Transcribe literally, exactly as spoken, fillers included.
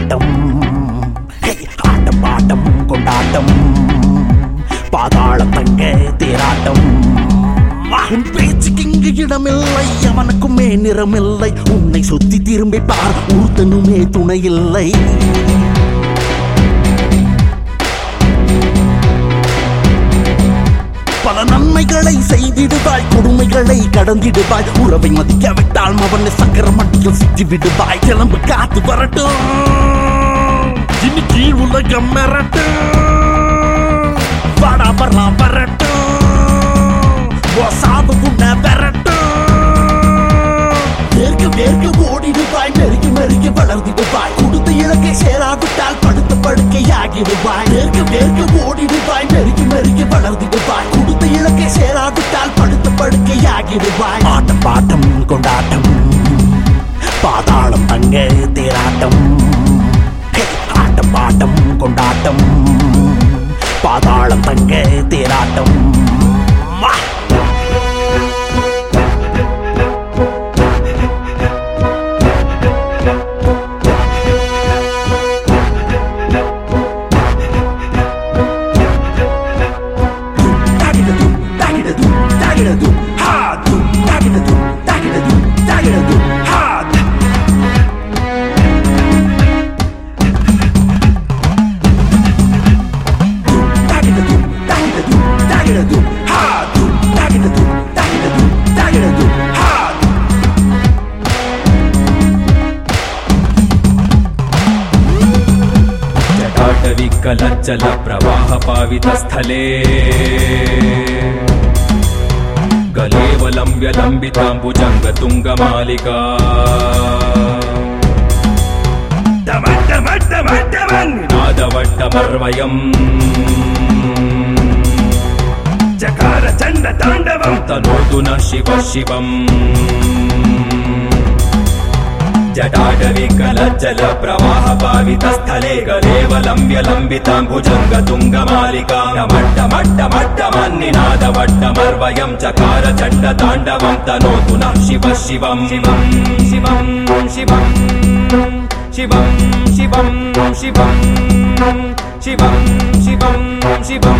கொண்டாட்டம் ஆட்டம் பாட்டம் கொண்டாட்டம் பாதாளம் தங்க தேராட்டம் உன் பேச்சுக்கு இங்கு இடமில்லை அவனுக்குமே நிறமில்லை உன்னை சுத்தி திரும்பி பார் ஒருத்தனுமே துணை இல்லை பல நன்மைகளை செய்திடுவாய் கொடுமைகளை கடந்திடுவாய் உறவை மதிக்காவிட்டால் அவனை சக்கர மட்டியில் சித்தி விடுவாய் கிளம்பு காத்து வரட்டும் இன்னைக்கு உலகம் மிரட்டும் வாடா வரலாம் வரட்டும் சாவு உன்னை வரட்டும் வேர்க்க வேர்க்க ஓடிடுவாய் நெருக்கி நெருக்கி வளர்ந்திடுவாய் கொடுத்த இலக்கை சேராவிட்டால் படுத்த படுக்கையாகிடுவாய் வேர்க்க வேர்க்க ஓடிடுவாய் நெருக்கி நெருக்கி வளர்ந்திடுவாய் கொடுத்த இலக்கை சேராவிட்டால் படுத்த படுக்கையாகிடுவாய் ஆட்டம் பாட்டம் கொண்டாட்டம் பாதாளம் தங்க தேராட்டம் ஆட்டம் பாட்டம் கொண்டாட்டம் பாதாளம் தங்க தேராட்டம் जटाटविकलज्जल प्रवाह पावित स्थले गलेवलम्ब्य लम्बिताम्बुजंग तुंगमालिका नादवट्टमर्वयम् चकार चंड तांडवं तनोतु न शिव शिवम् जटाटविकलज्जल प्रवाह पावित स्थले गलेवलम्ब्य लम्बिताम्बुजंग तुंगमालिका नमट्टमट्टमट्टमन्निनादवट्टमर्वयं चकार चण्ड ताण्डवं तनोतु नः शिव शिवं शिवं शिवं शिवं शिवं शिवं शिवं शिवं शिवं शिवं